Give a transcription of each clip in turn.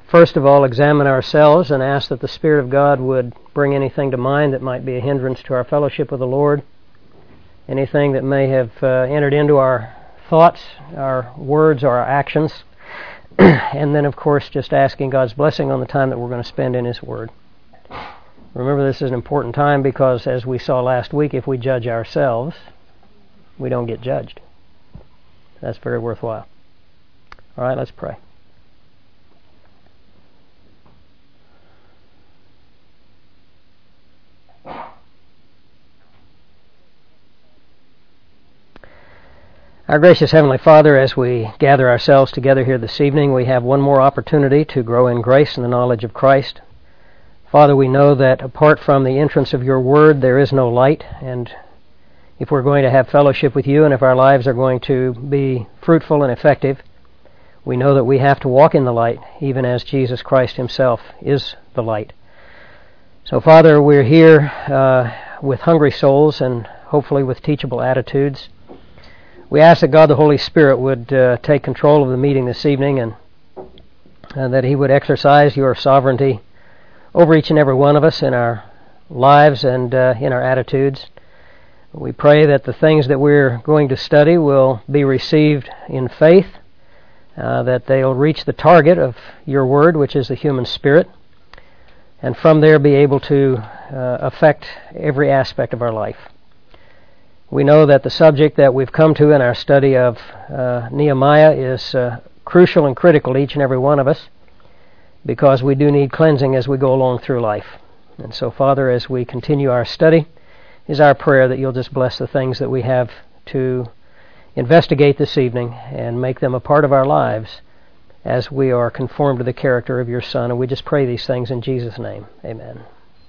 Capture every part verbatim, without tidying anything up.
first of all examine ourselves and ask that the Spirit of God would bring anything to mind that might be a hindrance to our fellowship with the Lord, anything that may have uh, entered into our thoughts, our words, or our actions, and then, of course, just asking God's blessing on the time that we're going to spend in His Word. Remember, this is an important time because, as we saw last week, if we judge ourselves, we don't get judged. That's very worthwhile. All right, let's pray. Our gracious Heavenly Father, as we gather ourselves together here this evening, we have one more opportunity to grow in grace and the knowledge of Christ. Father, we know that apart from the entrance of Your Word, there is no light, and if we're going to have fellowship with You and if our lives are going to be fruitful and effective, we know that we have to walk in the light, even as Jesus Christ Himself is the light. So, Father, we're here uh, with hungry souls and hopefully with teachable attitudes. We ask that God the Holy Spirit would uh, take control of the meeting this evening and uh, that He would exercise Your sovereignty over each and every one of us in our lives and uh, in our attitudes. We pray that the things that we're going to study will be received in faith, uh, that they'll reach the target of Your Word, which is the human spirit, and from there be able to uh, affect every aspect of our life. We know that the subject that we've come to in our study of uh, Nehemiah is uh, crucial and critical to each and every one of us because we do need cleansing as we go along through life. And so, Father, as we continue our study, is our prayer that You'll just bless the things that we have to investigate this evening and make them a part of our lives as we are conformed to the character of Your Son. And we just pray these things in Jesus' name. Amen.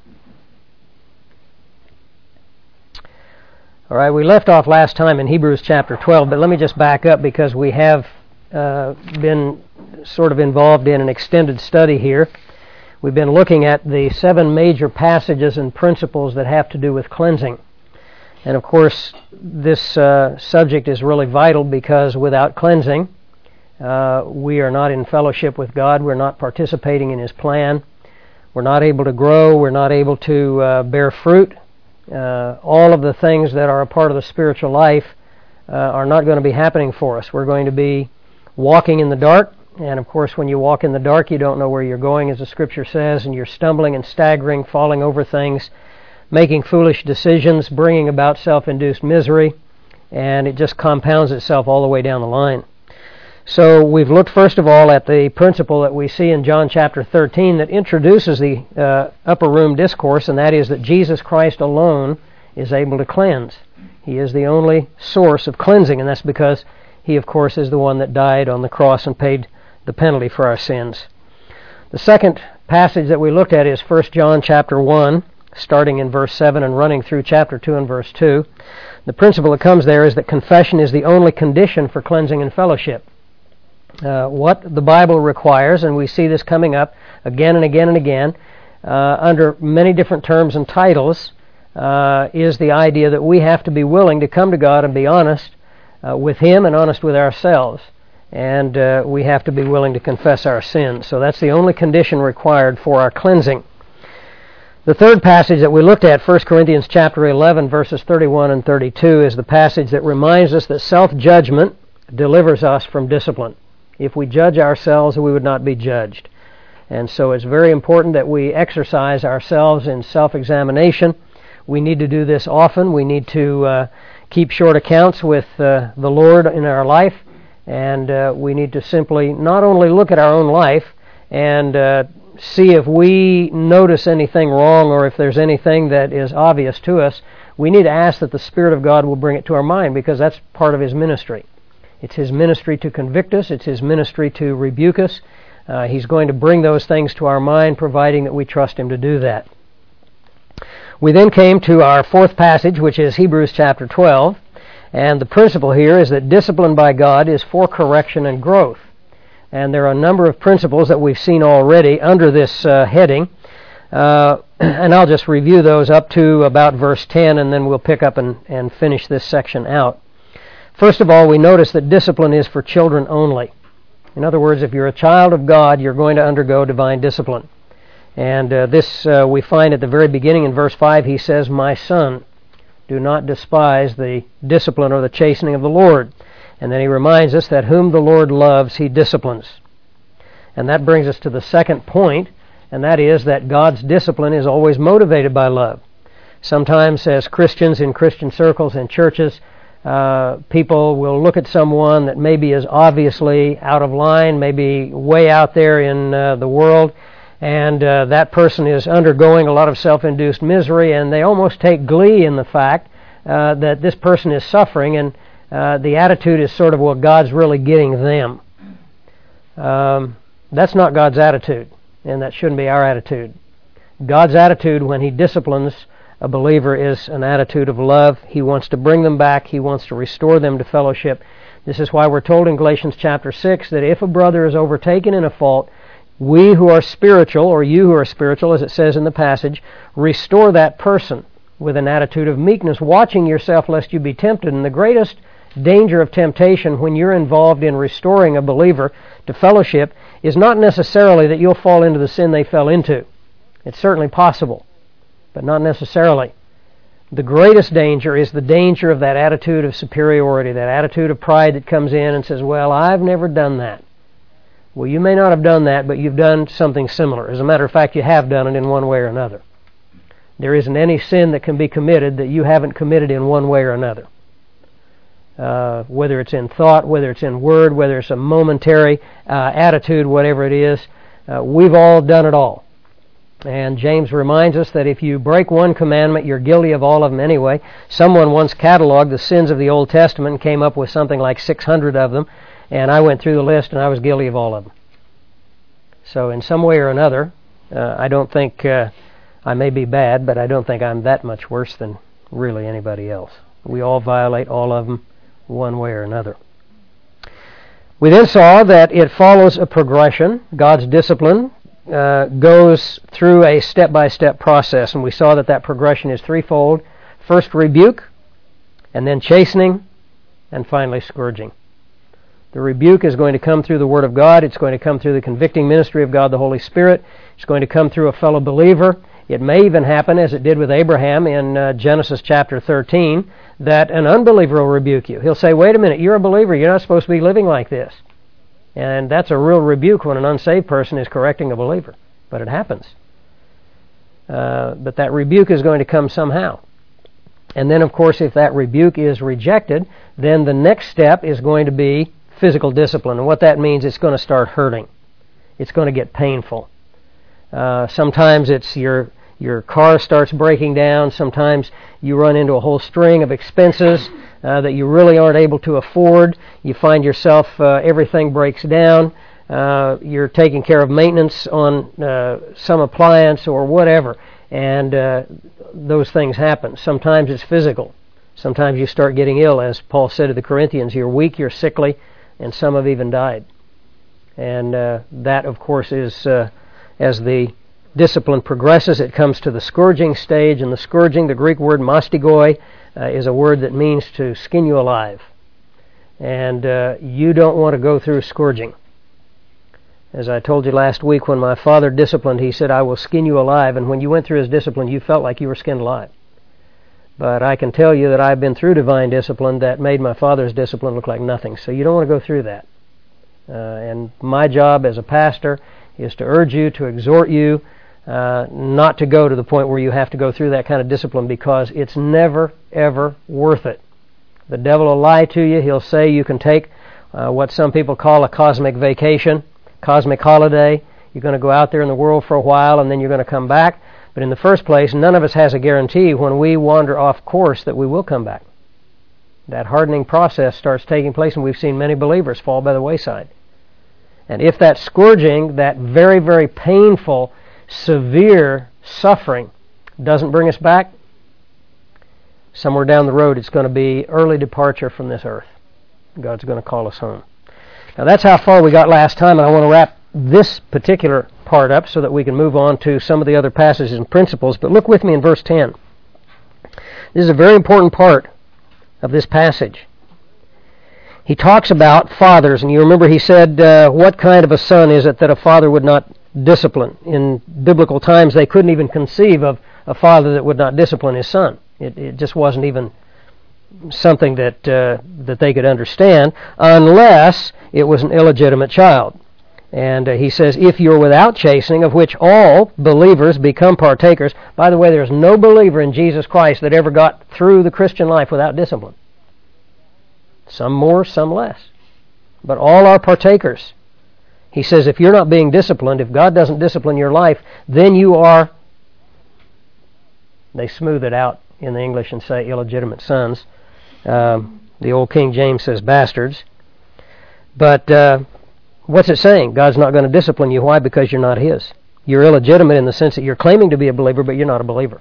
All right, we left off last time in Hebrews chapter twelve, but let me just back up because we have uh, been sort of involved in an extended study here. We've been looking at the seven major passages and principles that have to do with cleansing. And of course, this uh, subject is really vital because without cleansing, uh, we are not in fellowship with God. We're not participating in His plan. We're not able to grow. We're not able to uh, bear fruit. Uh, all of the things that are a part of the spiritual life uh, are not going to be happening for us. We're going to be walking in the dark, and of course when you walk in the dark you don't know where you're going, as the Scripture says, and you're stumbling and staggering, falling over things, making foolish decisions, bringing about self-induced misery, and it just compounds itself all the way down the line. So we've looked first of all at the principle that we see in John chapter thirteen that introduces the uh, upper room discourse, and that is that Jesus Christ alone is able to cleanse. He is the only source of cleansing, and that's because He, of course, is the one that died on the cross and paid the penalty for our sins. The second passage that we looked at is First John chapter one, starting in verse seven and running through chapter two and verse two. The principle that comes there is that confession is the only condition for cleansing and fellowship. Uh, what the Bible requires, and we see this coming up again and again and again uh, under many different terms and titles, uh, is the idea that we have to be willing to come to God and be honest uh, with Him and honest with ourselves. And uh, we have to be willing to confess our sins. So that's the only condition required for our cleansing. The third passage that we looked at, First Corinthians chapter eleven, verses thirty-one and thirty-two, is the passage that reminds us that self-judgment delivers us from discipline. If we judge ourselves, we would not be judged. And so it's very important that we exercise ourselves in self-examination. We need to do this often. We need to uh, keep short accounts with uh, the Lord in our life. And uh, we need to simply not only look at our own life and uh, see if we notice anything wrong or if there's anything that is obvious to us. We need to ask that the Spirit of God will bring it to our mind, because that's part of His ministry. It's His ministry to convict us. It's His ministry to rebuke us. Uh, he's going to bring those things to our mind, providing that we trust Him to do that. We then came to our fourth passage, which is Hebrews chapter twelve. And the principle here is that discipline by God is for correction and growth. And there are a number of principles that we've seen already under this uh, heading. Uh, and I'll just review those up to about verse ten, and then we'll pick up and, and finish this section out. First of all, we notice that discipline is for children only. In other words, if you're a child of God, you're going to undergo divine discipline. And uh, this uh, we find at the very beginning in verse five, he says, "My son, do not despise the discipline or the chastening of the Lord." And then he reminds us that whom the Lord loves, he disciplines. And that brings us to the second point, and that is that God's discipline is always motivated by love. Sometimes as Christians in Christian circles and churches, uh, people will look at someone that maybe is obviously out of line, maybe way out there in uh, the world, and uh, that person is undergoing a lot of self-induced misery, and they almost take glee in the fact uh, that this person is suffering, and uh, the attitude is sort of, well, God's really getting them. Um, that's not God's attitude, and that shouldn't be our attitude. God's attitude when He disciplines a believer is an attitude of love. He wants to bring them back. He wants to restore them to fellowship. This is why we're told in Galatians chapter six that if a brother is overtaken in a fault, we who are spiritual, or you who are spiritual, as it says in the passage, restore that person with an attitude of meekness, watching yourself lest you be tempted. And the greatest danger of temptation when you're involved in restoring a believer to fellowship is not necessarily that you'll fall into the sin they fell into. It's certainly possible, but not necessarily. The greatest danger is the danger of that attitude of superiority, that attitude of pride that comes in and says, well, I've never done that. Well, you may not have done that, but you've done something similar. As a matter of fact, you have done it in one way or another. There isn't any sin that can be committed that you haven't committed in one way or another. Uh, whether it's in thought, whether it's in word, whether it's a momentary uh, attitude, whatever it is, uh, we've all done it all. And James reminds us that if you break one commandment, you're guilty of all of them anyway. Someone once cataloged the sins of the Old Testament and came up with something like six hundred of them. And I went through the list, and I was guilty of all of them. So in some way or another, uh, I don't think, uh, I may be bad, but I don't think I'm that much worse than really anybody else. We all violate all of them one way or another. We then saw that it follows a progression. God's discipline uh, goes through a step-by-step process, and we saw that that progression is threefold. First, rebuke, and then chastening, and finally scourging. The rebuke is going to come through the Word of God. It's going to come through the convicting ministry of God the Holy Spirit. It's going to come through a fellow believer. It may even happen, as it did with Abraham in uh, Genesis chapter thirteen, that an unbeliever will rebuke you. He'll say, wait a minute, you're a believer. You're not supposed to be living like this. And that's a real rebuke when an unsaved person is correcting a believer. But it happens. Uh, but that rebuke is going to come somehow. And then, of course, if that rebuke is rejected, then the next step is going to be physical discipline. And what that means, it's going to start hurting. It's going to get painful. Uh, sometimes it's your your car starts breaking down. Sometimes you run into a whole string of expenses uh, that you really aren't able to afford. You find yourself, uh, everything breaks down. Uh, you're taking care of maintenance on uh, some appliance or whatever. And uh, those things happen. Sometimes it's physical. Sometimes you start getting ill. As Paul said to the Corinthians, you're weak, you're sickly, and some have even died. And uh, that, of course, is uh, as the discipline progresses, it comes to the scourging stage. And the scourging, the Greek word mastigoi, uh, is a word that means to skin you alive. And uh, you don't want to go through scourging. As I told you last week, when my father disciplined, he said, I will skin you alive. And when you went through his discipline, you felt like you were skinned alive. But I can tell you that I've been through divine discipline that made my father's discipline look like nothing. So you don't want to go through that. Uh, and my job as a pastor is to urge you, to exhort you, uh, not to go to the point where you have to go through that kind of discipline, because it's never, ever worth it. The devil will lie to you. He'll say you can take uh, what some people call a cosmic vacation, cosmic holiday. You're going to go out there in the world for a while, and then you're going to come back. But in the first place, none of us has a guarantee when we wander off course that we will come back. That hardening process starts taking place, and we've seen many believers fall by the wayside. And if that scourging, that very, very painful, severe suffering doesn't bring us back, somewhere down the road it's going to be early departure from this earth. God's going to call us home. Now that's how far we got last time, and I want to wrap this particular part up so that we can move on to some of the other passages and principles. But look with me in verse ten. This is a very important part of this passage. he talks about fathers, and you remember he said, uh, what kind of a son is it that a father would not discipline? In biblical times, they couldn't even conceive of a father that would not discipline his son. It, it just wasn't even something that uh, that they could understand, unless it was an illegitimate child. And uh, he says, if you're without chastening, of which all believers become partakers. By the way, there's no believer in Jesus Christ that ever got through the Christian life without discipline. Some more, some less. But all are partakers. He says, if you're not being disciplined, if God doesn't discipline your life, then you are, they smooth it out in the English and say illegitimate sons. Um, the old King James says bastards. But uh, what's it saying? God's not going to discipline you. Why? Because you're not His. You're illegitimate in the sense that you're claiming to be a believer, but you're not a believer.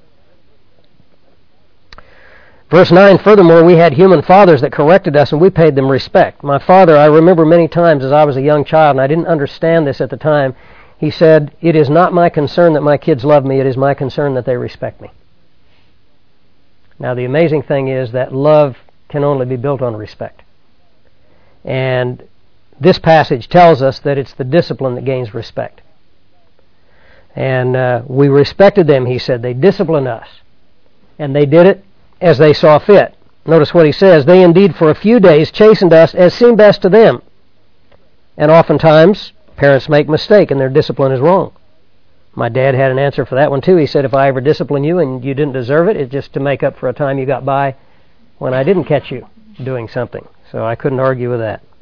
Verse nine, furthermore, we had human fathers that corrected us, and we paid them respect. My father, I remember many times as I was a young child, and I didn't understand this at the time, he said, it is not my concern that my kids love me, it is my concern that they respect me. Now, the amazing thing is that love can only be built on respect. And this passage tells us that it's the discipline that gains respect. And uh, we respected them, he said. They disciplined us. And they did it as they saw fit. Notice what he says. They indeed for a few days chastened us as seemed best to them. And oftentimes, parents make mistake and their discipline is wrong. My dad had an answer for that one too. He said, if I ever discipline you and you didn't deserve it, it's just to make up for a time you got by when I didn't catch you doing something. So I couldn't argue with that.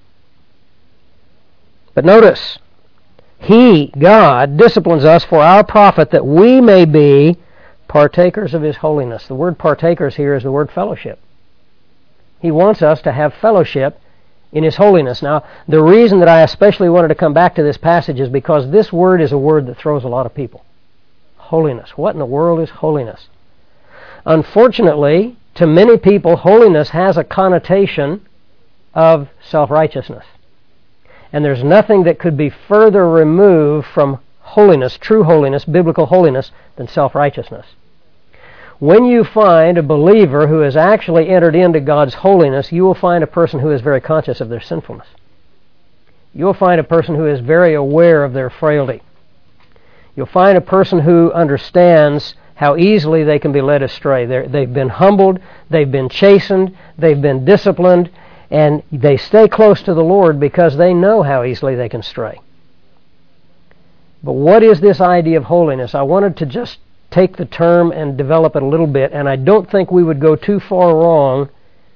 But notice, He, God, disciplines us for our profit that we may be partakers of His holiness. The word partakers here is the word fellowship. He wants us to have fellowship in His holiness. Now, the reason that I especially wanted to come back to this passage is because this word is a word that throws a lot of people. Holiness. What in the world is holiness? Unfortunately, to many people, holiness has a connotation of self-righteousness. And there's nothing that could be further removed from holiness, true holiness, biblical holiness, than self-righteousness. When you find a believer who has actually entered into God's holiness, you will find a person who is very conscious of their sinfulness. You will find a person who is very aware of their frailty. You'll find a person who understands how easily they can be led astray. They're, they've been humbled, they've been chastened, they've been disciplined, and they stay close to the Lord because they know how easily they can stray. But what is this idea of holiness? I wanted to just take the term and develop it a little bit, and I don't think we would go too far wrong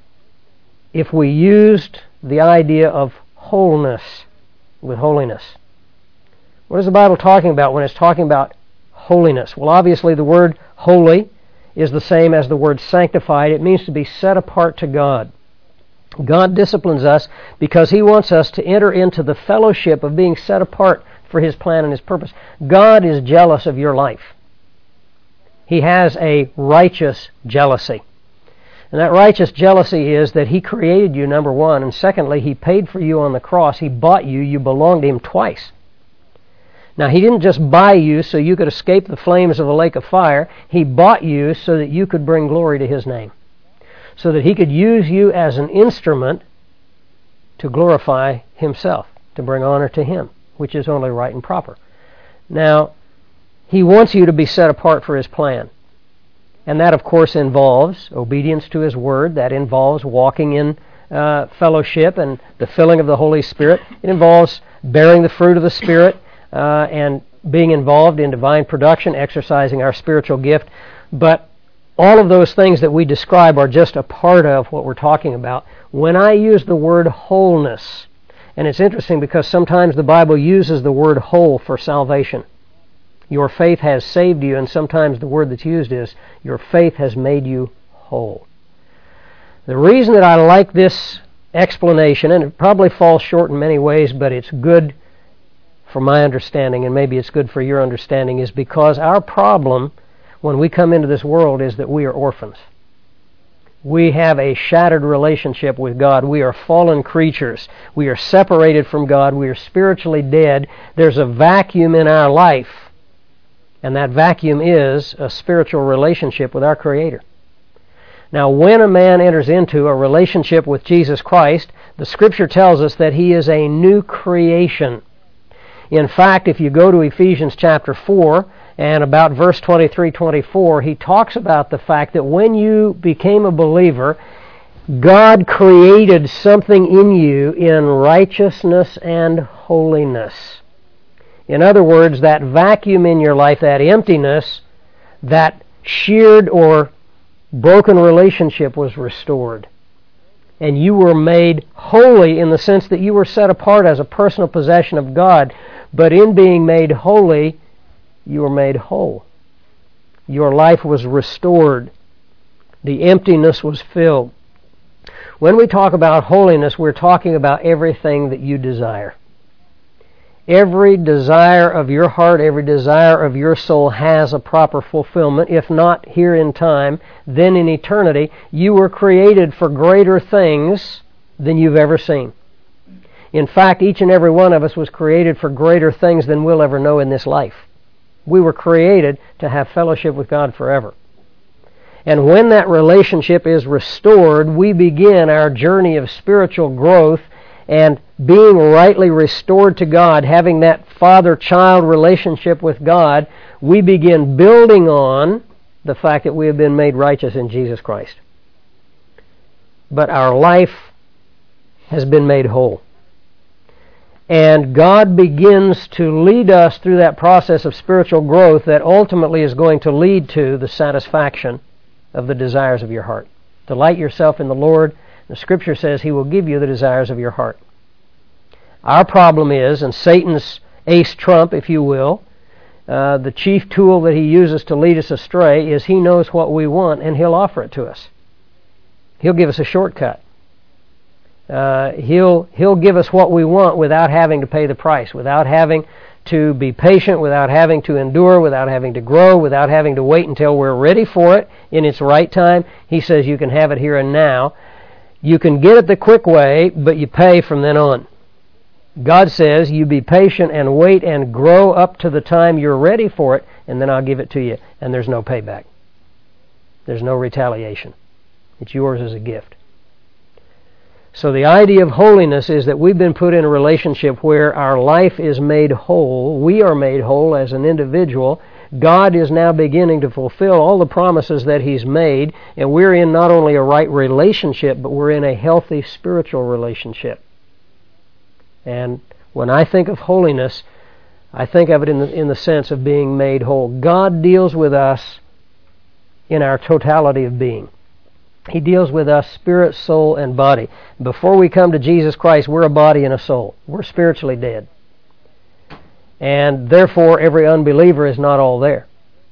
if we used the idea of wholeness with holiness. What is the Bible talking about when it's talking about holiness? Well, obviously the word holy is the same as the word sanctified. It means to be set apart to God. God disciplines us because He wants us to enter into the fellowship of being set apart for His plan and His purpose. God is jealous of your life. He has a righteous jealousy. And that righteous jealousy is that He created you, number one, and secondly, He paid for you on the cross. He bought you. You belong to Him twice. Now, He didn't just buy you so you could escape the flames of a lake of fire. He bought you so that you could bring glory to His name, so that He could use you as an instrument to glorify Himself, to bring honor to Him, which is only right and proper. Now, He wants you to be set apart for His plan. And that, of course, involves obedience to His Word. That involves walking in uh, fellowship and the filling of the Holy Spirit. It involves bearing the fruit of the Spirit uh, and being involved in divine production, exercising our spiritual gift. But all of those things that we describe are just a part of what we're talking about. When I use the word wholeness, and it's interesting because sometimes the Bible uses the word whole for salvation. Your faith has saved you, and sometimes the word that's used is, your faith has made you whole. The reason that I like this explanation, and it probably falls short in many ways, but it's good for my understanding, and maybe it's good for your understanding, is because our problem when we come into this world is that we are orphans. We have a shattered relationship with God. We are fallen creatures. We are separated from God. We are spiritually dead. There's a vacuum in our life. And that vacuum is a spiritual relationship with our Creator. Now, when a man enters into a relationship with Jesus Christ, the Scripture tells us that he is a new creation. In fact, if you go to Ephesians chapter four, and about verse twenty-three twenty-four, he talks about the fact that when you became a believer, God created something in you in righteousness and holiness. In other words, that vacuum in your life, that emptiness, that sheared or broken relationship was restored. And you were made holy in the sense that you were set apart as a personal possession of God. But in being made holy, you were made whole. Your life was restored. The emptiness was filled. When we talk about holiness, we're talking about everything that you desire. Every desire of your heart, every desire of your soul has a proper fulfillment. If not here in time, then in eternity. You were created for greater things than you've ever seen. In fact, each and every one of us was created for greater things than we'll ever know in this life. We were created to have fellowship with God forever. And when that relationship is restored, we begin our journey of spiritual growth, and being rightly restored to God, having that father-child relationship with God, we begin building on the fact that we have been made righteous in Jesus Christ. But our life has been made whole. And God begins to lead us through that process of spiritual growth that ultimately is going to lead to the satisfaction of the desires of your heart. Delight yourself in the Lord. The Scripture says He will give you the desires of your heart. Our problem is, and Satan's ace trump, if you will, uh, the chief tool that he uses to lead us astray is he knows what we want and he'll offer it to us. He'll give us a shortcut. Uh, he'll he'll give us what we want without having to pay the price, without having to be patient, without having to endure, without having to grow, without having to wait until we're ready for it in its right time. He says you can have it here and now. You can get it the quick way, but you pay from then on. God says you be patient and wait and grow up to the time you're ready for it, and then I'll give it to you. And there's no payback. There's no retaliation. It's yours as a gift. So the idea of holiness is that we've been put in a relationship where our life is made whole. We are made whole as an individual. God is now beginning to fulfill all the promises that He's made, and we're in not only a right relationship, but we're in a healthy spiritual relationship. And when I think of holiness, I think of it in the, in the sense of being made whole. God deals with us in our totality of being. He deals with us spirit, soul, and body. Before we come to Jesus Christ, we're a body and a soul. We're spiritually dead. And therefore, every unbeliever is not all there.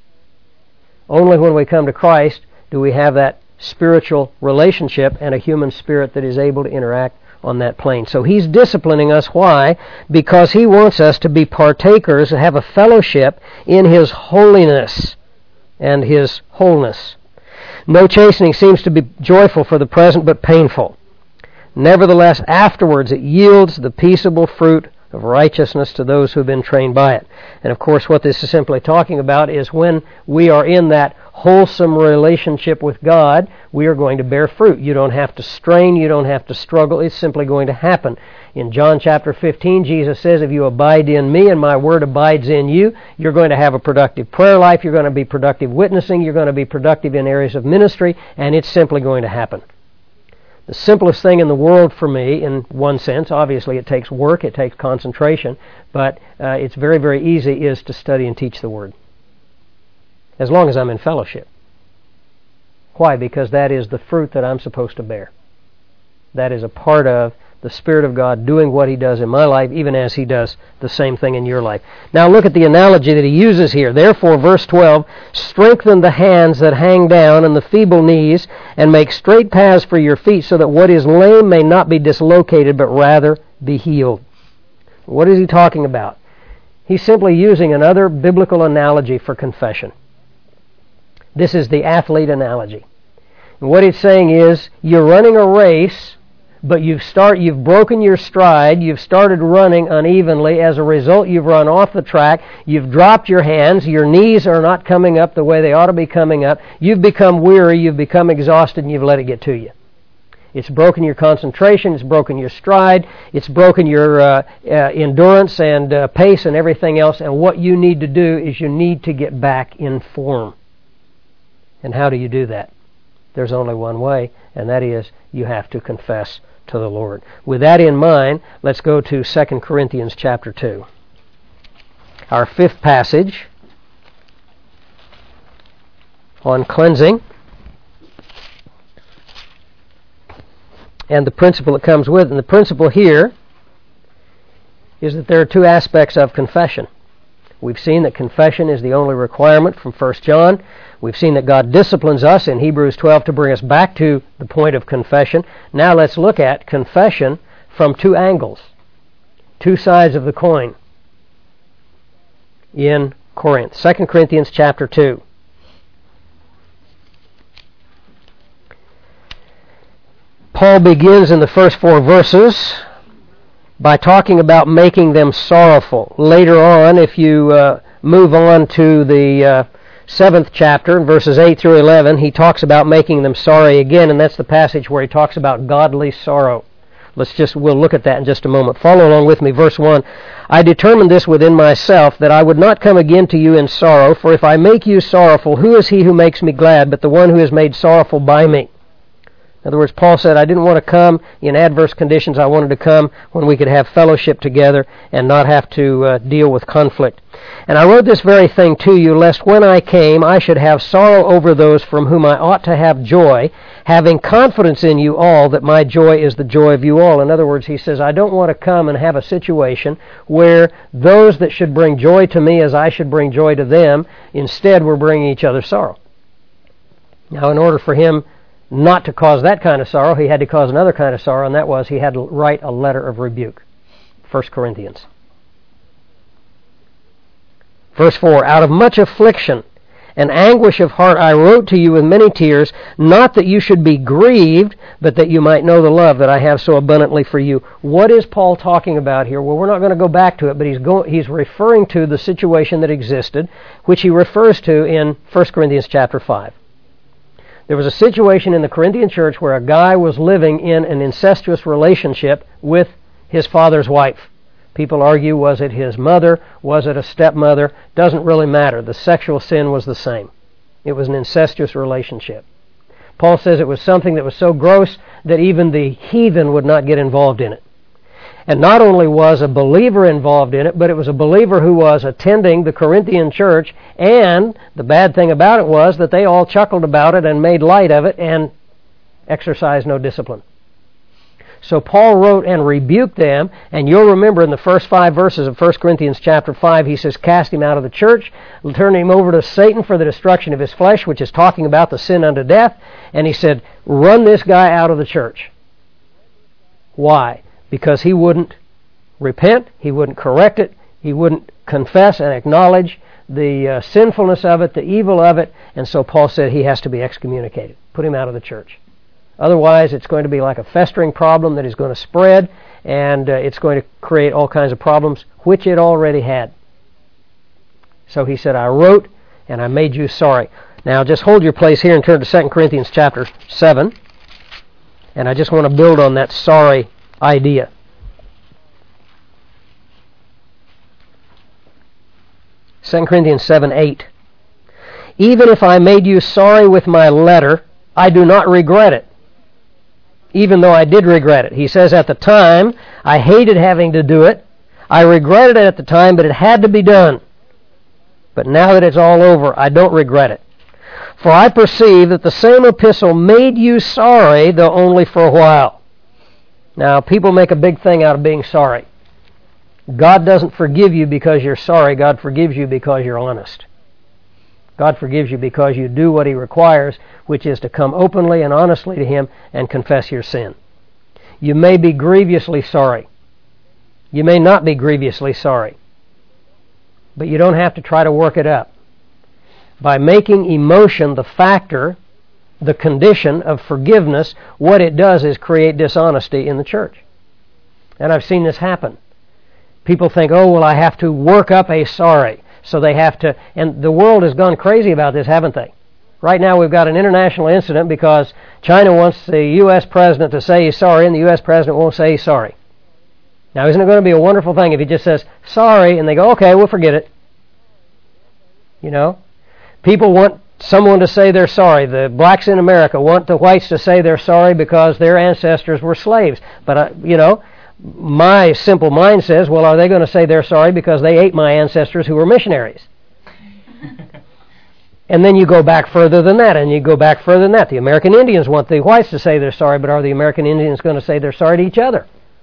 Only when we come to Christ do we have that spiritual relationship and a human spirit that is able to interact on that plane. So He's disciplining us. Why? Because He wants us to be partakers, to have a fellowship in His holiness and His wholeness. No chastening seems to be joyful for the present, but painful. Nevertheless, afterwards it yields the peaceable fruit of righteousness to those who have been trained by it. And of course, what this is simply talking about is when we are in that wholesome relationship with God, we are going to bear fruit. You don't have to strain, you don't have to struggle, it's simply going to happen. In John chapter fifteen, Jesus says, if you abide in me and my word abides in you, you're going to have a productive prayer life, you're going to be productive witnessing, you're going to be productive in areas of ministry, and it's simply going to happen. The simplest thing in the world for me, in one sense, obviously it takes work, it takes concentration, but uh, it's very, very easy, is to study and teach the Word. As long as I'm in fellowship. Why? Because that is the fruit that I'm supposed to bear. That is a part of the Spirit of God doing what He does in my life, even as He does the same thing in your life. Now look at the analogy that He uses here. Therefore, verse twelve, strengthen the hands that hang down and the feeble knees, and make straight paths for your feet, so that what is lame may not be dislocated, but rather be healed. What is He talking about? He's simply using another biblical analogy for confession. This is the athlete analogy. And what it's saying is, you're running a race, but you've start you've broken your stride, you've started running unevenly. As a result, you've run off the track, you've dropped your hands, your knees are not coming up the way they ought to be coming up, you've become weary, you've become exhausted, and you've let it get to you. It's broken your concentration, it's broken your stride, it's broken your uh, uh, endurance and uh, pace and everything else, and what you need to do is you need to get back in form. And how do you do that? There's only one way, and that is you have to confess to the Lord. With that in mind, let's go to Second Corinthians chapter two. Our fifth passage on cleansing and the principle that comes with it. And the principle here is that there are two aspects of confession. We've seen that confession is the only requirement from First John. We've seen that God disciplines us in Hebrews twelve to bring us back to the point of confession. Now let's look at confession from two angles, two sides of the coin in Corinth. Second Corinthians chapter two. Paul begins in the first four verses by talking about making them sorrowful. Later on, if you uh, move on to the uh, seventh chapter, verses eight through eleven, he talks about making them sorry again, and that's the passage where he talks about godly sorrow. Let's just, we'll look at that in just a moment. Follow along with me. Verse one, I determined this within myself, that I would not come again to you in sorrow, for if I make you sorrowful, who is he who makes me glad but the one who is made sorrowful by me? In other words, Paul said, I didn't want to come in adverse conditions. I wanted to come when we could have fellowship together and not have to uh, deal with conflict. And I wrote this very thing to you, lest when I came I should have sorrow over those from whom I ought to have joy, having confidence in you all that my joy is the joy of you all. In other words, he says, I don't want to come and have a situation where those that should bring joy to me as I should bring joy to them, instead we're bringing each other sorrow. Now, in order for him not to cause that kind of sorrow, he had to cause another kind of sorrow, and that was he had to write a letter of rebuke. First Corinthians. Verse four, out of much affliction and anguish of heart I wrote to you with many tears, not that you should be grieved, but that you might know the love that I have so abundantly for you. What is Paul talking about here? Well, we're not going to go back to it, but he's go, he's referring to the situation that existed, which he refers to in First Corinthians chapter five. There was a situation in the Corinthian church where a guy was living in an incestuous relationship with his father's wife. People argue, was it his mother? Was it a stepmother? Doesn't really matter. The sexual sin was the same. It was an incestuous relationship. Paul says it was something that was so gross that even the heathen would not get involved in it. And not only was a believer involved in it, but it was a believer who was attending the Corinthian church, and the bad thing about it was that they all chuckled about it and made light of it and exercised no discipline. So Paul wrote and rebuked them, and you'll remember in the first five verses of First Corinthians chapter five, he says, cast him out of the church, turn him over to Satan for the destruction of his flesh, which is talking about the sin unto death, and he said, run this guy out of the church. Why? Because he wouldn't repent, he wouldn't correct it, he wouldn't confess and acknowledge the uh, sinfulness of it, the evil of it, and so Paul said he has to be excommunicated. Put him out of the church. Otherwise, it's going to be like a festering problem that is going to spread, and uh, it's going to create all kinds of problems, which it already had. So he said, I wrote, and I made you sorry. Now, just hold your place here and turn to Second Corinthians chapter seven, and I just want to build on that sorry idea. Second Corinthians seven eight. Even if I made you sorry with my letter, I do not regret it, even though I did regret it. He says, at the time, I hated having to do it. I regretted it at the time, but it had to be done. But now that it's all over, I don't regret it. For I perceive that the same epistle made you sorry, though only for a while. Now, people make a big thing out of being sorry. God doesn't forgive you because you're sorry. God forgives you because you're honest. God forgives you because you do what He requires, which is to come openly and honestly to Him and confess your sin. You may be grievously sorry. You may not be grievously sorry. But you don't have to try to work it up. By making emotion the factor the condition of forgiveness, what it does is create dishonesty in the church. And I've seen this happen. People think, oh, well, I have to work up a sorry. So they have to, and the world has gone crazy about this, haven't they? Right now we've got an international incident because China wants the U S president to say he's sorry, and the U S president won't say he's sorry. Now, isn't it going to be a wonderful thing if he just says, sorry, and they go, okay, we'll forget it. You know? People want someone to say they're sorry. The blacks in America want the whites to say they're sorry because their ancestors were slaves. But, uh, you know, my simple mind says, well, are they going to say they're sorry because they ate my ancestors who were missionaries? And then you go back further than that, and you go back further than that. The American Indians want the whites to say they're sorry, but are the American Indians going to say they're sorry to each other?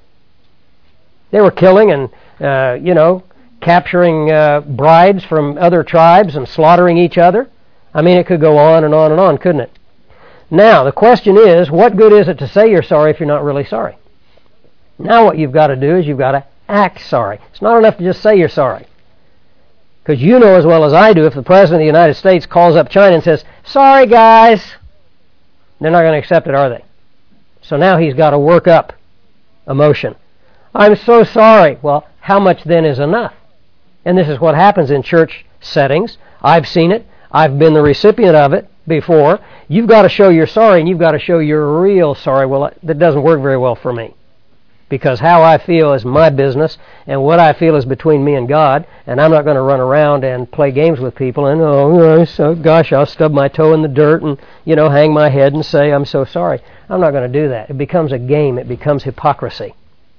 They were killing and, uh, you know, capturing uh, brides from other tribes and slaughtering each other. I mean, it could go on and on and on, couldn't it? Now, the question is, what good is it to say you're sorry if you're not really sorry? Now what you've got to do is you've got to act sorry. It's not enough to just say you're sorry. Because you know as well as I do, if the President of the United States calls up China and says, sorry guys, they're not going to accept it, are they? So now he's got to work up emotion. I'm so sorry. Well, how much then is enough? And this is what happens in church settings. I've seen it. I've been the recipient of it before. You've got to show you're sorry, and you've got to show you're real sorry. Well, that doesn't work very well for me. Because how I feel is my business, and what I feel is between me and God, and I'm not going to run around and play games with people and, oh, so gosh, I'll stub my toe in the dirt and, you know, hang my head and say, I'm so sorry. I'm not going to do that. It becomes a game. It becomes hypocrisy.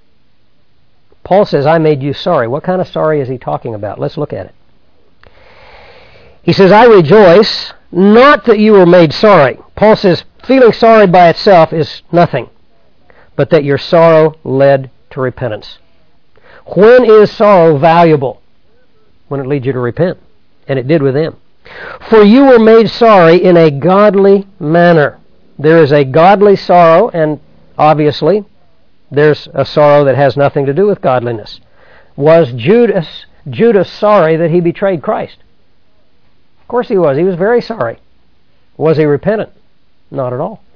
Paul says, I made you sorry. What kind of sorry is he talking about? Let's look at it. He says, I rejoice, not that you were made sorry. Paul says, feeling sorry by itself is nothing, but that your sorrow led to repentance. When is sorrow valuable? When it leads you to repent. And it did with them. For you were made sorry in a godly manner. There is a godly sorrow, and obviously there's a sorrow that has nothing to do with godliness. Was Judas, Judas sorry that he betrayed Christ? Of course he was. He was very sorry. Was he repentant? Not at all.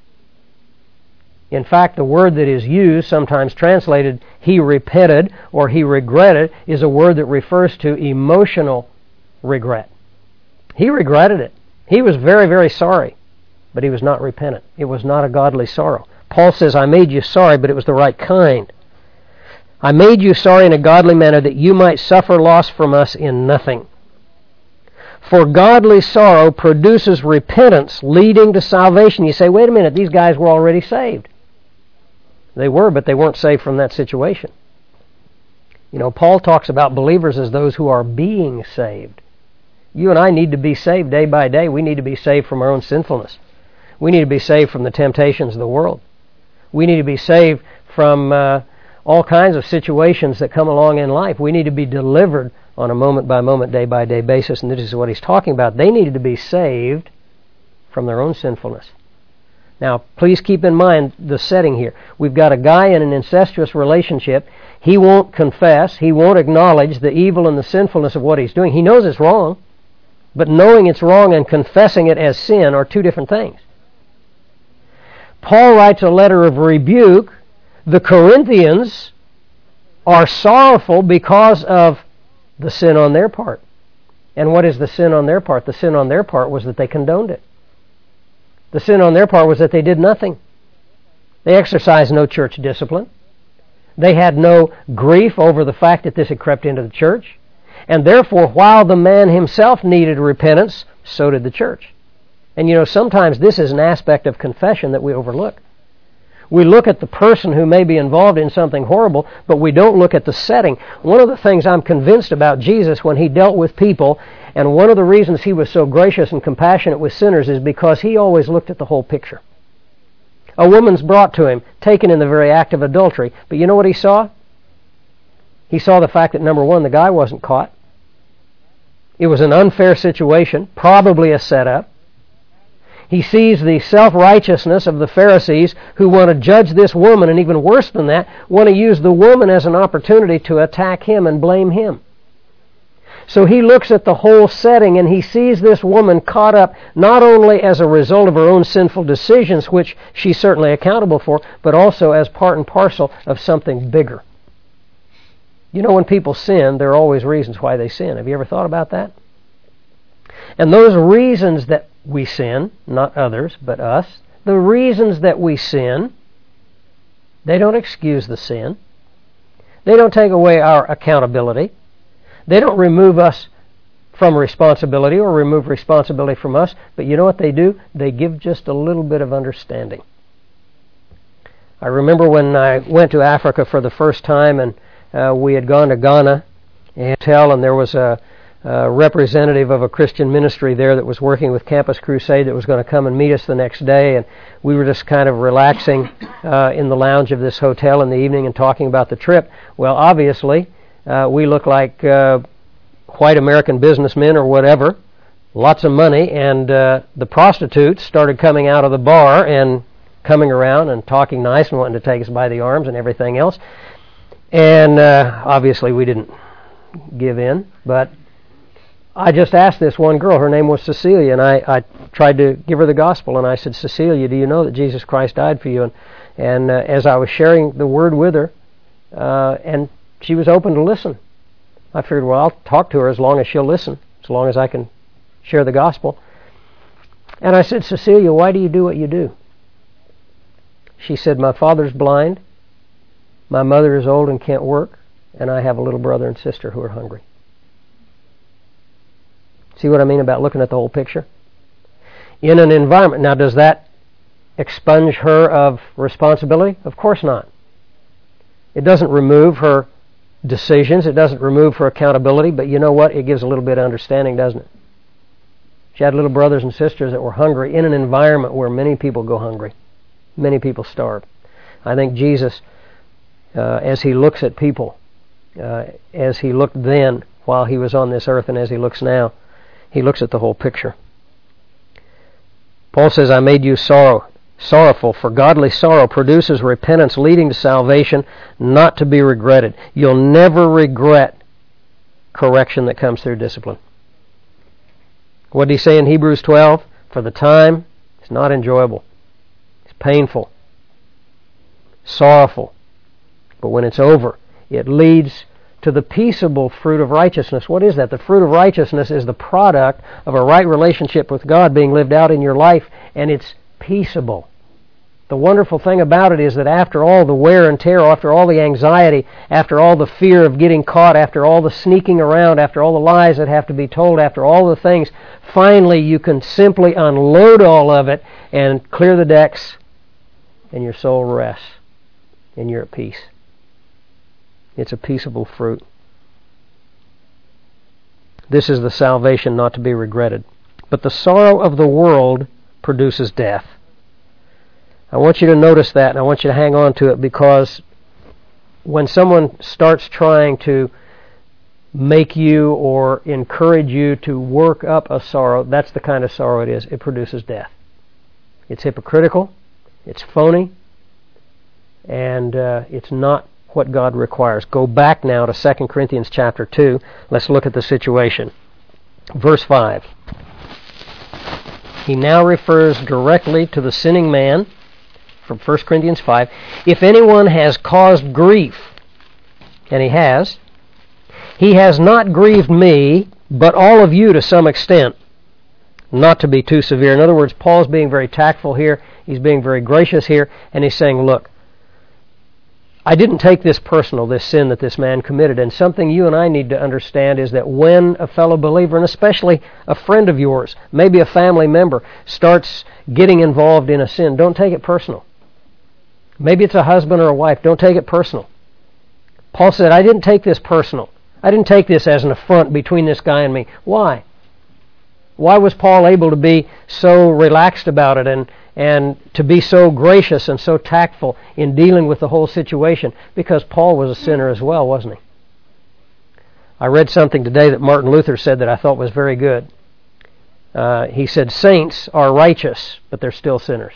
In fact, the word that is used, sometimes translated, he repented or he regretted, is a word that refers to emotional regret. He regretted it. He was very, very sorry, but he was not repentant. It was not a godly sorrow. Paul says, I made you sorry, but it was the right kind. I made you sorry in a godly manner that you might suffer loss from us in nothing. For godly sorrow produces repentance leading to salvation. You say, wait a minute, these guys were already saved. They were, but they weren't saved from that situation. You know, Paul talks about believers as those who are being saved. You and I need to be saved day by day. We need to be saved from our own sinfulness. We need to be saved from the temptations of the world. We need to be saved from uh, all kinds of situations that come along in life. We need to be delivered on a moment-by-moment, day-by-day basis, and this is what he's talking about. They needed to be saved from their own sinfulness. Now, please keep in mind the setting here. We've got a guy in an incestuous relationship. He won't confess. He won't acknowledge the evil and the sinfulness of what he's doing. He knows it's wrong, but knowing it's wrong and confessing it as sin are two different things. Paul writes a letter of rebuke. The Corinthians are sorrowful because of the sin on their part. And what is the sin on their part? The sin on their part was that they condoned it. The sin on their part was that they did nothing. They exercised no church discipline. They had no grief over the fact that this had crept into the church. And therefore, while the man himself needed repentance, so did the church. And you know, sometimes this is an aspect of confession that we overlook. We look at the person who may be involved in something horrible, but we don't look at the setting. One of the things I'm convinced about Jesus when he dealt with people, and one of the reasons he was so gracious and compassionate with sinners, is because he always looked at the whole picture. A woman's brought to him, taken in the very act of adultery, but you know what he saw? He saw the fact that, number one, the guy wasn't caught. It was an unfair situation, probably a setup. He sees the self-righteousness of the Pharisees who want to judge this woman, and even worse than that, want to use the woman as an opportunity to attack him and blame him. So he looks at the whole setting and he sees this woman caught up not only as a result of her own sinful decisions, which she's certainly accountable for, but also as part and parcel of something bigger. You know, when people sin, there are always reasons why they sin. Have you ever thought about that? And those reasons that we sin, not others, but us, the reasons that we sin, they don't excuse the sin. They don't take away our accountability. They don't remove us from responsibility or remove responsibility from us. But you know what they do? They give just a little bit of understanding. I remember when I went to Africa for the first time, and uh, we had gone to Ghana, a hotel, and there was a, a representative of a Christian ministry there that was working with Campus Crusade that was going to come and meet us the next day, and we were just kind of relaxing uh, in the lounge of this hotel in the evening and talking about the trip. Well, obviously, uh, we look like uh, white American businessmen or whatever, lots of money, and uh, the prostitutes started coming out of the bar and coming around and talking nice and wanting to take us by the arms and everything else. And uh, obviously we didn't give in, but I just asked this one girl, her name was Cecilia, and I, I tried to give her the gospel, and I said, Cecilia, do you know that Jesus Christ died for you? And, and uh, as I was sharing the word with her, uh, and she was open to listen, I figured, well, I'll talk to her as long as she'll listen, as long as I can share the gospel. And I said, Cecilia, why do you do what you do? She said, my father's blind, my mother is old and can't work, and I have a little brother and sister who are hungry. See what I mean about looking at the whole picture? In an environment, now does that expunge her of responsibility? Of course not. It doesn't remove her decisions, it doesn't remove her accountability, but you know what? It gives a little bit of understanding, doesn't it? She had little brothers and sisters that were hungry in an environment where many people go hungry. Many people starve. I think Jesus, uh, as he looks at people, uh, as he looked then while he was on this earth and as he looks now, he looks at the whole picture. Paul says, I made you sorrow, sorrowful, for godly sorrow produces repentance leading to salvation, not to be regretted. You'll never regret correction that comes through discipline. What did he say in Hebrews twelve? For the time, it's not enjoyable. It's painful, sorrowful. But when it's over, it leads to the peaceable fruit of righteousness. What is that? The fruit of righteousness is the product of a right relationship with God being lived out in your life, and it's peaceable. The wonderful thing about it is that after all the wear and tear, after all the anxiety, after all the fear of getting caught, after all the sneaking around, after all the lies that have to be told, after all the things, finally you can simply unload all of it and clear the decks, and your soul rests, and you're at peace. It's a peaceable fruit. This is the salvation not to be regretted. But the sorrow of the world produces death. I want you to notice that, and I want you to hang on to it, because when someone starts trying to make you or encourage you to work up a sorrow, that's the kind of sorrow it is. It produces death. It's hypocritical, it's phony, and uh, it's not what God requires. Go back now to Second Corinthians chapter two. Let's look at the situation. Verse five. He now refers directly to the sinning man from First Corinthians five. If anyone has caused grief, and he has, he has not grieved me, but all of you to some extent. Not to be too severe. In other words, Paul's being very tactful here. He's being very gracious here, and he's saying, look, I didn't take this personal, this sin that this man committed. And something you and I need to understand is that when a fellow believer, and especially a friend of yours, maybe a family member, starts getting involved in a sin, don't take it personal. Maybe it's a husband or a wife. Don't take it personal. Paul said, I didn't take this personal. I didn't take this as an affront between this guy and me. Why? Why was Paul able to be so relaxed about it and and to be so gracious and so tactful in dealing with the whole situation? Because Paul was a sinner as well, wasn't he? I read something today that Martin Luther said that I thought was very good. Uh, he said, saints are righteous, but they're still sinners.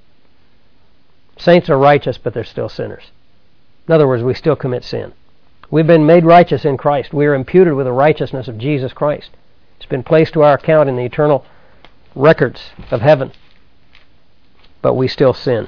Saints are righteous, but they're still sinners. In other words, we still commit sin. We've been made righteous in Christ. We are imputed with the righteousness of Jesus Christ. It's been placed to our account in the eternal records of heaven. But we still sin.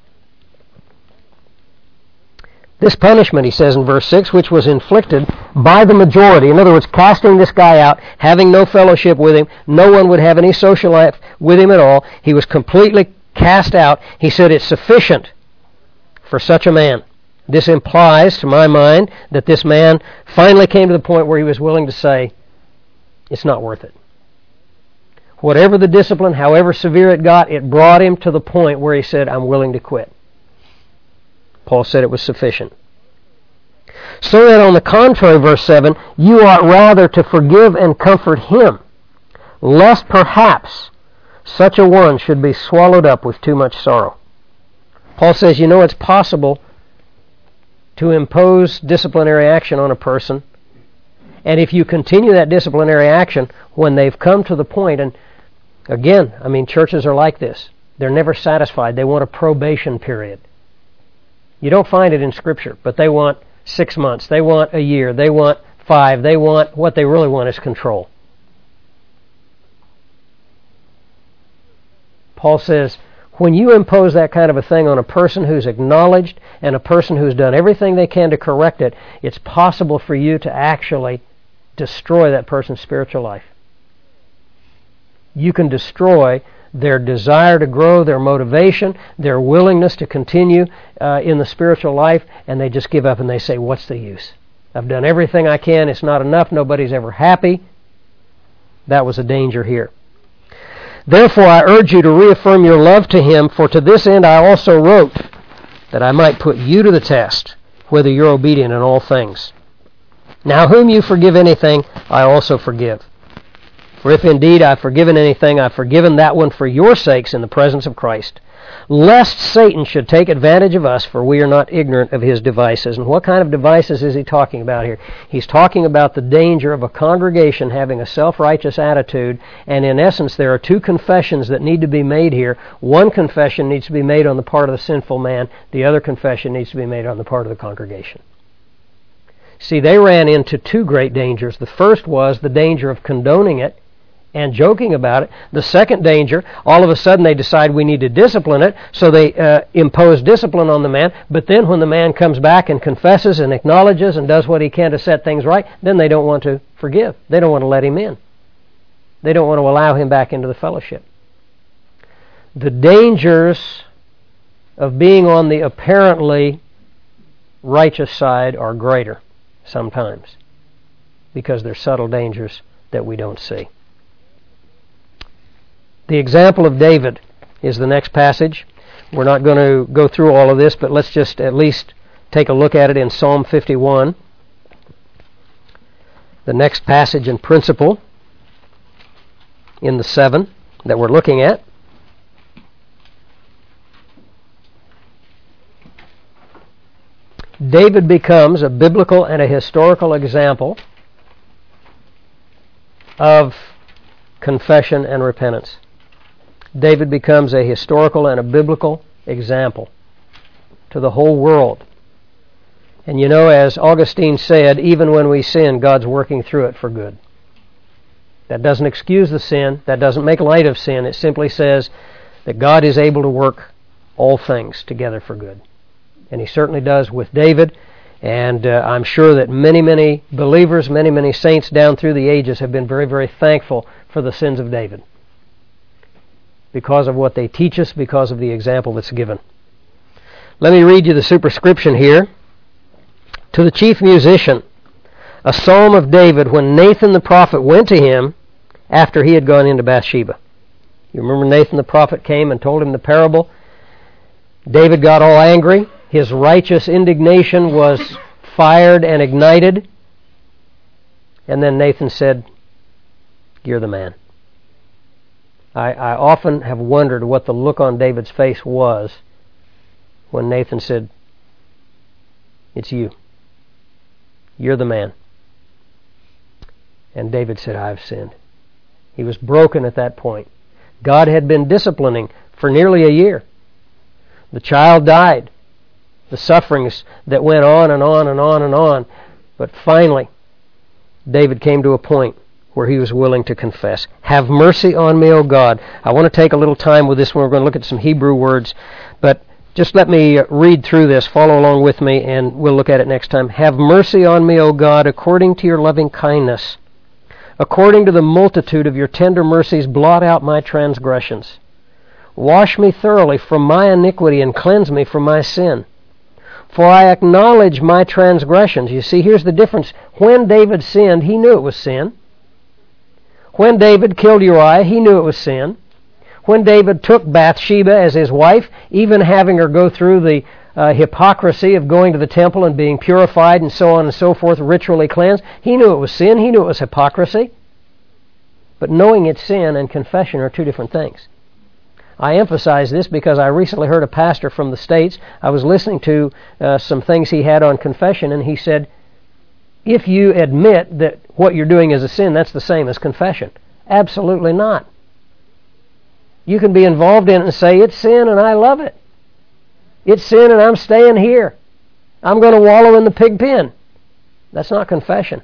This punishment, he says in verse six, which was inflicted by the majority, in other words, casting this guy out, having no fellowship with him, no one would have any social life with him at all. He was completely cast out. He said it's sufficient for such a man. This implies, to my mind, that this man finally came to the point where he was willing to say, it's not worth it. Whatever the discipline, however severe it got, it brought him to the point where he said, I'm willing to quit. Paul said it was sufficient. So that on the contrary, verse seven, you ought rather to forgive and comfort him, lest perhaps such a one should be swallowed up with too much sorrow. Paul says, you know, it's possible to impose disciplinary action on a person, and if you continue that disciplinary action when they've come to the point, and again, I mean, churches are like this. They're never satisfied. They want a probation period. You don't find it in Scripture, but they want six months. They want a year. They want five. They want, what they really want is control. Paul says, when you impose that kind of a thing on a person who's acknowledged and a person who's done everything they can to correct it, it's possible for you to actually destroy that person's spiritual life. You can destroy their desire to grow, their motivation, their willingness to continue uh, in the spiritual life, and they just give up and they say, what's the use? I've done everything I can. It's not enough. Nobody's ever happy. That was a danger here. Therefore, I urge you to reaffirm your love to him, for to this end I also wrote, that I might put you to the test, whether you're obedient in all things. Now whom you forgive anything, I also forgive. For if indeed I've forgiven anything, I've forgiven that one for your sakes in the presence of Christ, lest Satan should take advantage of us, for we are not ignorant of his devices. And what kind of devices is he talking about here? He's talking about the danger of a congregation having a self-righteous attitude, and in essence there are two confessions that need to be made here. One confession needs to be made on the part of the sinful man. The other confession needs to be made on the part of the congregation. See, they ran into two great dangers. The first was the danger of condoning it and joking about it. The second danger, all of a sudden they decide we need to discipline it, so they uh, impose discipline on the man, but then when the man comes back and confesses and acknowledges and does what he can to set things right, then they don't want to forgive. They don't want to let him in. They don't want to allow him back into the fellowship. The dangers of being on the apparently righteous side are greater sometimes, because they're subtle dangers that we don't see. The example of David is the next passage. We're not going to go through all of this, but let's just at least take a look at it in Psalm fifty-one. The next passage and principle in the seven that we're looking at. David becomes a biblical and a historical example of confession and repentance. David becomes a historical and a biblical example to the whole world. And you know, as Augustine said, even when we sin, God's working through it for good. That doesn't excuse the sin. That doesn't make light of sin. It simply says that God is able to work all things together for good. And he certainly does with David. And uh, I'm sure that many, many believers, many, many saints down through the ages have been very, very thankful for the sins of David, because of what they teach us, because of the example that's given. Let me read you the superscription here. To the chief musician, a psalm of David when Nathan the prophet went to him after he had gone into Bathsheba. You remember Nathan the prophet came and told him the parable? David got all angry. His righteous indignation was fired and ignited. And then Nathan said, "You're the man." I, I often have wondered what the look on David's face was when Nathan said, "It's you. You're the man." And David said, "I've sinned." He was broken at that point. God had been disciplining for nearly a year. The child died. The sufferings that went on and on and on and on But finally, David came to a point where he was willing to confess. Have mercy on me, O God. I want to take a little time with this one. We're going to look at some Hebrew words, but just let me read through this. Follow along with me, and we'll look at it next time. Have mercy on me, O God, according to your loving kindness. According to the multitude of your tender mercies, blot out my transgressions. Wash me thoroughly from my iniquity and cleanse me from my sin. For I acknowledge my transgressions. You see, here's the difference. When David sinned, he knew it was sin. When David killed Uriah, he knew it was sin. When David took Bathsheba as his wife, even having her go through the uh, hypocrisy of going to the temple and being purified and so on and so forth, ritually cleansed, he knew it was sin. He knew it was hypocrisy. But knowing it's sin and confession are two different things. I emphasize this because I recently heard a pastor from the States. I was listening to uh, some things he had on confession, and he said, if you admit that what you're doing is a sin, that's the same as confession. Absolutely not. You can be involved in it and say, it's sin and I love it. It's sin and I'm staying here. I'm going to wallow in the pig pen. That's not confession.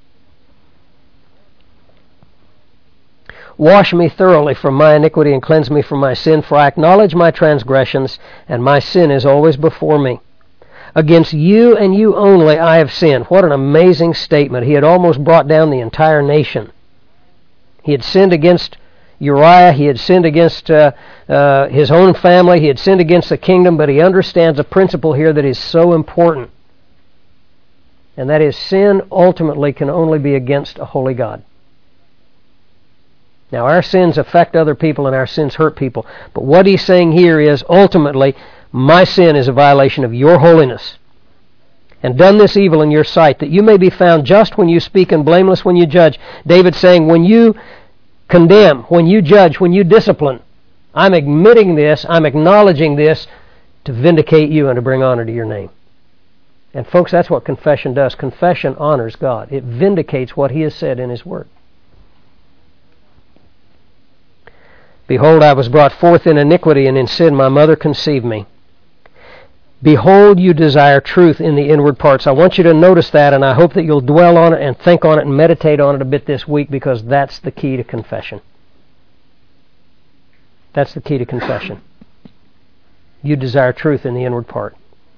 Wash me thoroughly from my iniquity and cleanse me from my sin, for I acknowledge my transgressions, and my sin is always before me. Against you and you only I have sinned. What an amazing statement. He had almost brought down the entire nation. He had sinned against Uriah. He had sinned against uh, uh, his own family. He had sinned against the kingdom, but he understands a principle here that is so important. And that is, sin ultimately can only be against a holy God. Now, our sins affect other people and our sins hurt people. But what he's saying here is, ultimately, my sin is a violation of your holiness, and done this evil in your sight, that you may be found just when you speak and blameless when you judge. David's saying, when you condemn, when you judge, when you discipline, I'm admitting this, I'm acknowledging this to vindicate you and to bring honor to your name. And folks, that's what confession does. Confession honors God. It vindicates what He has said in His Word. Behold, I was brought forth in iniquity, and in sin my mother conceived me. Behold, you desire truth in the inward parts. I want you to notice that, and I hope that you'll dwell on it and think on it and meditate on it a bit this week, because that's the key to confession. That's the key to confession. You desire truth in the inward part.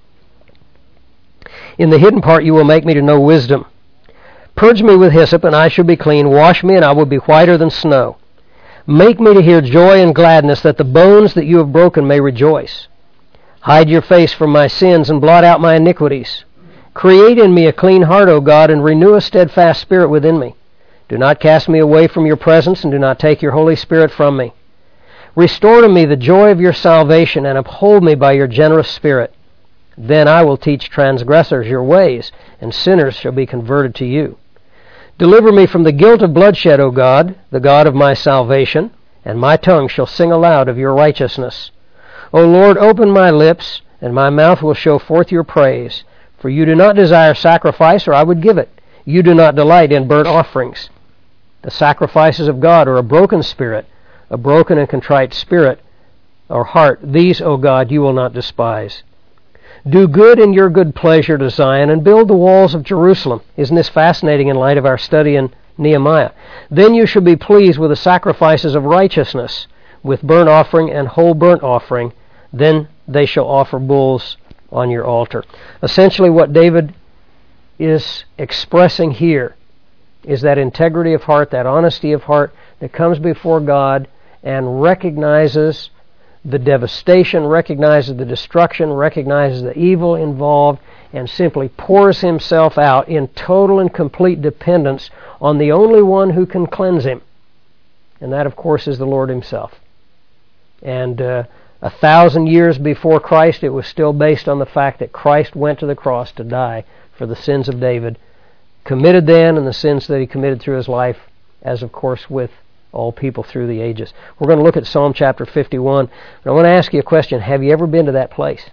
In the hidden part you will make me to know wisdom. Purge me with hyssop, and I shall be clean. Wash me, and I will be whiter than snow. Make me to hear joy and gladness, that the bones that you have broken may rejoice. Hide your face from my sins and blot out my iniquities. Create in me a clean heart, O God, and renew a steadfast spirit within me. Do not cast me away from your presence, and do not take your Holy Spirit from me. Restore to me the joy of your salvation, and uphold me by your generous spirit. Then I will teach transgressors your ways, and sinners shall be converted to you. Deliver me from the guilt of bloodshed, O God, the God of my salvation, and my tongue shall sing aloud of your righteousness. O Lord, open my lips, and my mouth will show forth your praise. For you do not desire sacrifice, or I would give it. You do not delight in burnt offerings. The sacrifices of God are a broken spirit, a broken and contrite spirit or heart. These, O God, you will not despise. Do good in your good pleasure to Zion, and build the walls of Jerusalem. Isn't this fascinating in light of our study in Nehemiah? Then you shall be pleased with the sacrifices of righteousness, with burnt offering and whole burnt offering. Then they shall offer bulls on your altar. Essentially what David is expressing here is that integrity of heart, that honesty of heart that comes before God and recognizes the devastation, recognizes the destruction, recognizes the evil involved, and simply pours himself out in total and complete dependence on the only one who can cleanse him. And that, of course, is the Lord Himself. And uh, a thousand years before Christ, it was still based on the fact that Christ went to the cross to die for the sins of David, committed then, and the sins that he committed through his life, as of course with all people through the ages. We're going to look at Psalm chapter fifty-one. And I want to ask you a question. Have you ever been to that place?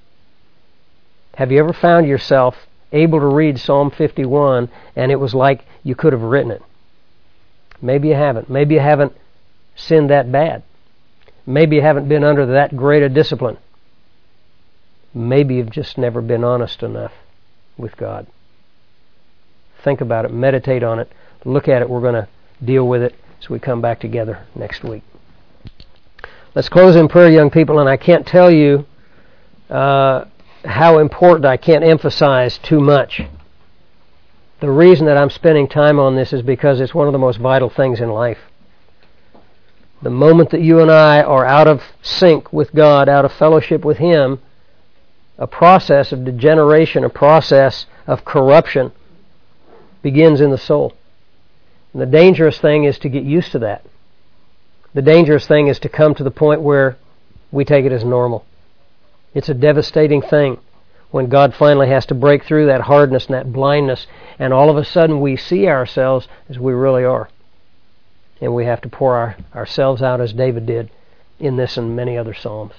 Have you ever found yourself able to read Psalm fifty-one and it was like you could have written it? Maybe you haven't. Maybe you haven't sinned that bad. Maybe you haven't been under that great a discipline. Maybe you've just never been honest enough with God. think about it, meditate on it, look at it. We're going to deal with it as we come back together next week. Let's close in prayer, young people, and I can't tell you uh, how important, I can't emphasize too much. The reason that I'm spending time on this is because it's one of the most vital things in life. The moment that you and I are out of sync with God, out of fellowship with Him, a process of degeneration, a process of corruption begins in the soul. And the dangerous thing is to get used to that. The dangerous thing is to come to the point where we take it as normal. It's a devastating thing when God finally has to break through that hardness and that blindness, and all of a sudden we see ourselves as we really are. And we have to pour our, ourselves out as David did in this and many other Psalms.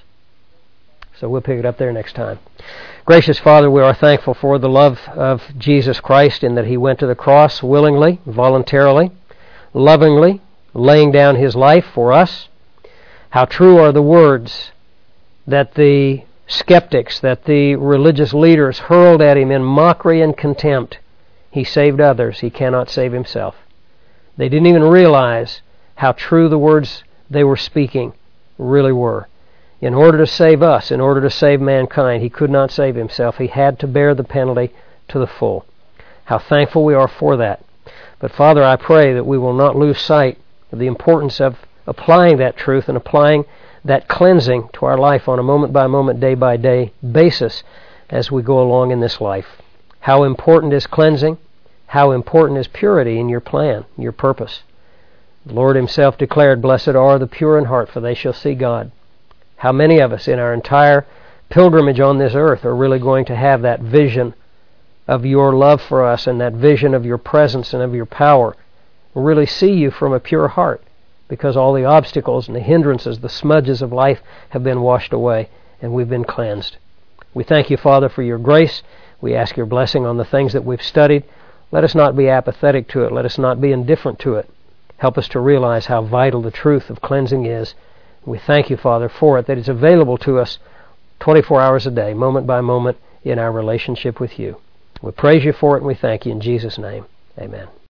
So we'll pick it up there next time. Gracious Father, we are thankful for the love of Jesus Christ in that He went to the cross willingly, voluntarily, lovingly, laying down His life for us. How true are the words that the skeptics, that the religious leaders hurled at Him in mockery and contempt. He saved others. He cannot save Himself. They didn't even realize how true the words they were speaking really were. In order to save us, in order to save mankind, He could not save Himself. He had to bear the penalty to the full. How thankful we are for that. But Father, I pray that we will not lose sight of the importance of applying that truth and applying that cleansing to our life on a moment-by-moment, day-by-day basis as we go along in this life. How important is cleansing? How important is purity in your plan, your purpose? The Lord Himself declared, "Blessed are the pure in heart, for they shall see God." How many of us in our entire pilgrimage on this earth are really going to have that vision of your love for us and that vision of your presence and of your power? We'll really see you from a pure heart because all the obstacles and the hindrances, the smudges of life have been washed away and we've been cleansed. We thank you, Father, for your grace. We ask your blessing on the things that we've studied. Let us not be apathetic to it. Let us not be indifferent to it. Help us to realize how vital the truth of cleansing is. We thank you, Father, for it, that it's available to us twenty-four hours a day, moment by moment, in our relationship with you. We praise you for it and we thank you in Jesus' name. Amen.